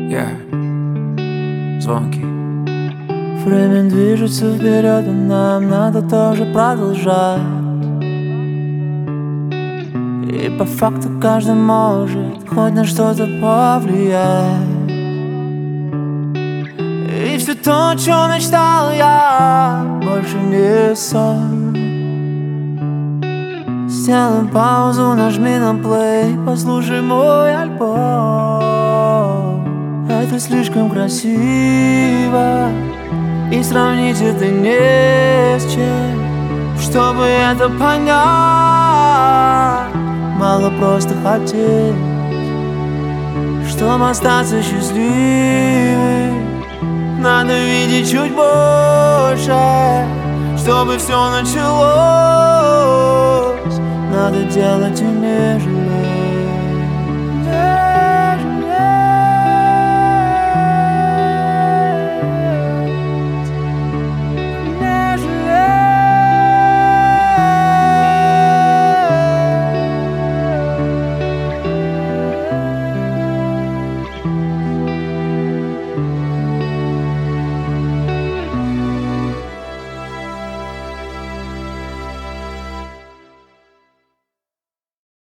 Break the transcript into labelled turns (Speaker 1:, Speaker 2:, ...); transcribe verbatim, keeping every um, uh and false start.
Speaker 1: Я звонкий.
Speaker 2: Время движется вперед, и нам надо тоже продолжать. И по факту каждый может хоть на что-то повлиять. И все то, о чем мечтал я, больше не сон. Сделаем паузу, нажми на плей, послушай мой альбом. Это слишком красиво, и сравнить это не с чем. Чтобы это понять, мало просто хотеть. Чтобы остаться счастливым, надо видеть чуть больше. Чтобы все началось, надо делать и нежно.